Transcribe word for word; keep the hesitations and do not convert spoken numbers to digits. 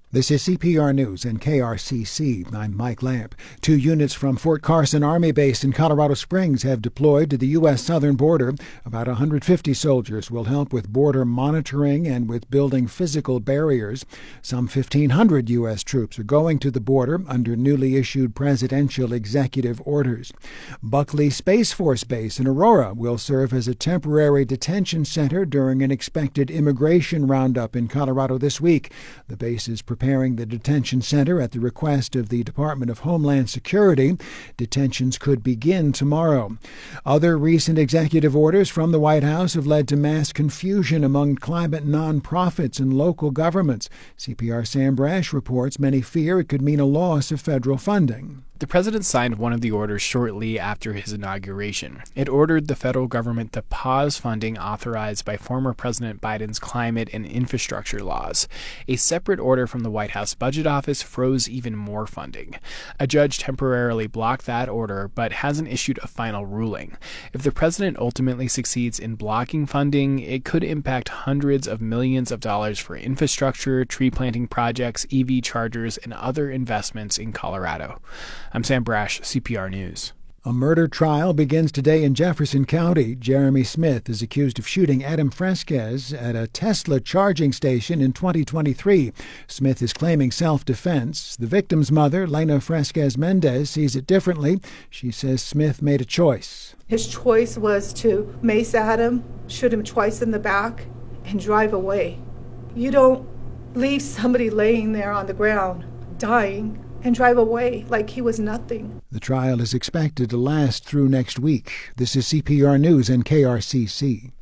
This is C P R News and K R C C. I'm Mike Lamp. Two units from Fort Carson Army Base in Colorado Springs have deployed to the U S southern border. About one hundred fifty soldiers will help with border monitoring and with building physical barriers. Some fifteen hundred U S troops are going to the border under newly issued presidential executive orders. Buckley Space Force Base in Aurora will serve as a temporary detention center during an expected immigration roundup in Colorado this week. The base is preparing the detention center at the request of the Department of Homeland Security. Detentions could begin tomorrow. Other recent executive orders from the White House have led to mass confusion among climate nonprofits and local governments. C P R Sam Brash reports many fear it could mean a loss of federal funding. The president signed one of the orders shortly after his inauguration. It ordered the federal government to pause funding authorized by former President Biden's climate and infrastructure laws. A separate order from the White House Budget Office froze even more funding. A judge temporarily blocked that order, but hasn't issued a final ruling. If the president ultimately succeeds in blocking funding, it could impact hundreds of millions of dollars for infrastructure, tree planting projects, E V chargers, and other investments in Colorado. I'm Sam Brash, C P R News. A murder trial begins today in Jefferson County. Jeremy Smith is accused of shooting Adam Fresquez at a Tesla charging station in twenty twenty-three. Smith is claiming self-defense. The victim's mother, Lena Fresquez Mendez, sees it differently. She says Smith made a choice. His choice was to mace Adam, shoot him twice in the back, and drive away. You don't leave somebody laying there on the ground, dying, and drive away like he was nothing. The trial is expected to last through next week. This is C P R News and K R C C.